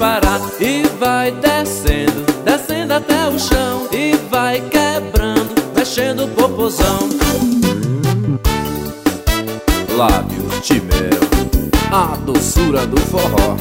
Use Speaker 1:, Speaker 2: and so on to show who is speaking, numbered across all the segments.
Speaker 1: parar. E vai descendo, descendo até o chão. E vai quebrando, mexendo o popozão.
Speaker 2: Lábios de mel, a doçura do forró.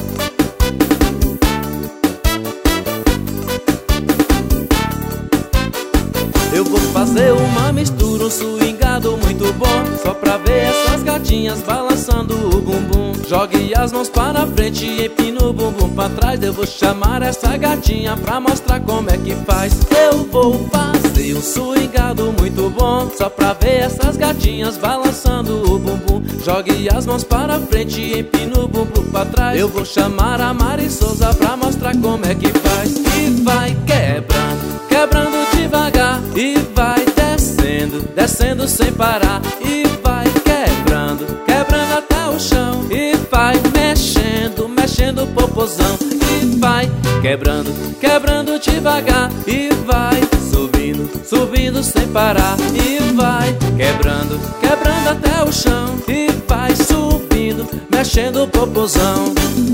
Speaker 1: Eu vou fazer uma mistura, um swingado muito bom, só pra ver essas gatinhas balançando o bumbum. Jogue as mãos para frente e empine o bumbum pra trás. Eu vou chamar essa gatinha pra mostrar como é que faz. Eu vou fazer um swingado muito bom, só pra ver essas gatinhas balançando o bumbum. Jogue as mãos para frente e empine o bumbum pra trás. Eu vou chamar a Mari Souza pra mostrar como é que faz. E vai quebrando, quebrando devagar. E vai descendo, descendo sem parar. E vai quebrando, quebrando até o chão. E vai mexendo, mexendo o popozão. E vai quebrando, quebrando devagar. E vai subindo, subindo sem parar. E vai quebrando, quebrando até o chão. E vai subindo, mexendo o popozão.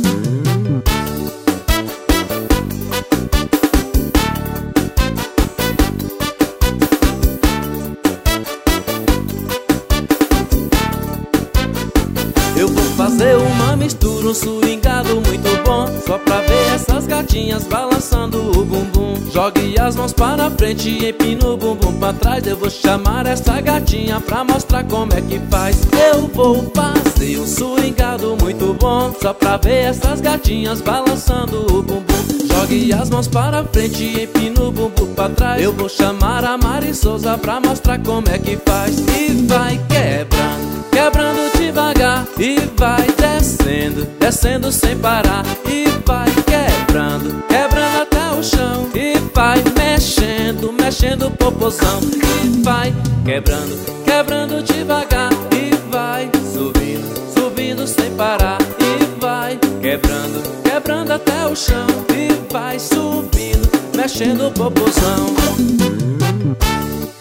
Speaker 1: Eu vou fazer uma mistura, um swingado muito bom, só pra ver essas gatinhas balançando o bumbum. Jogue as mãos para frente e empine o bumbum pra trás. Eu vou chamar essa gatinha pra mostrar como é que faz. Eu vou fazer um swingado muito bom, só pra ver essas gatinhas balançando o bumbum. Jogue as mãos para frente e empine o bumbum pra trás. Eu vou chamar a Mari Souza pra mostrar como é que faz. E vai quebrando, quebrando devagar. E vai descendo, descendo sem parar. E vai quebrando, quebrando até o chão. E vai mexendo, mexendo o popozão. E vai quebrando, quebrando devagar. E vai subindo, subindo sem parar. E vai quebrando, quebrando até o chão. E vai subindo, mexendo o popozão.